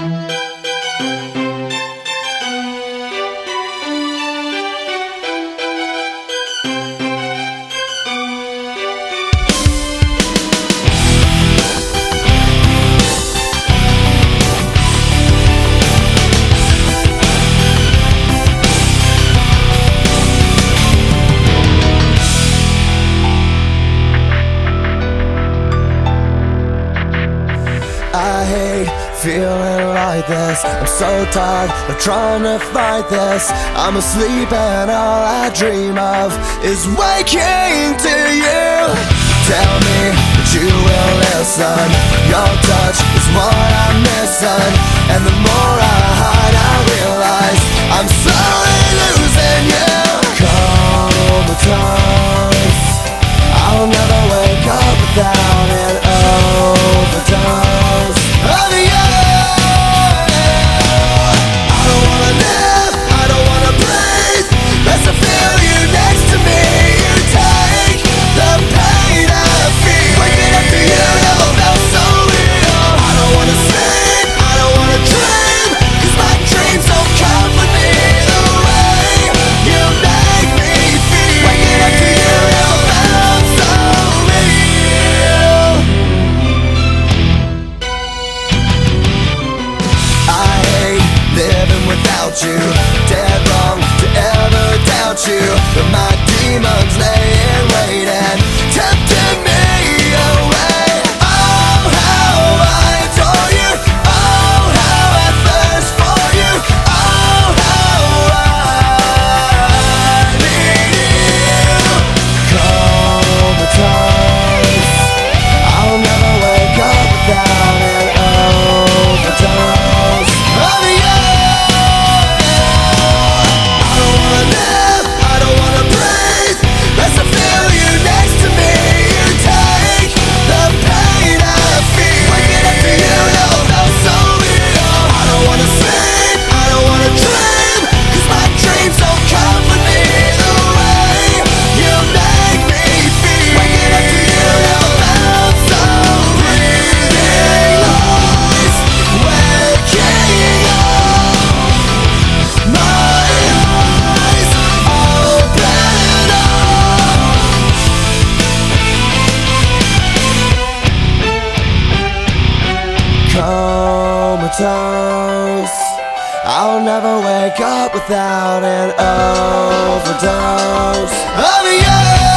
I hate feeling like this. I'm so tired of trying to fight this. I'm asleep and all I dream of is waking to you. Tell me that you will listen. Your touch is what I'm missing. And the more I hide, I realize I'm slowly losing you. Comatose, I'll never wake up without an overdose of you. I don't wanna live, I don't wanna breathe, unless I feel you next to me. You take the pain I feel. Waking up to you never felt so real. I don't wanna sleep, I don't wanna dream, 'cause my dreams don't comfort me the way you make me feel. Waking up to you never felt so real. I hate living without you. Dead wrong to ever doubt you. But my demons lay in wait and tempting me away. Oh, how I adore you. Oh, how I thirst for you. Oh, how I need you. Comatose, I'll never wake up without an overdose of you. I don't wanna live, I don't wanna breathe, unless I feel you next to me. You take the pain I feel. Waking up to you never felt so real. I don't wanna sleep, I don't wanna dream, 'cause my dreams don't comfort me the way you make me feel. Waking up to you never felt so breathing lost. Waking up, my eyes open up. Comatose, I'll never wake up without an overdose of you.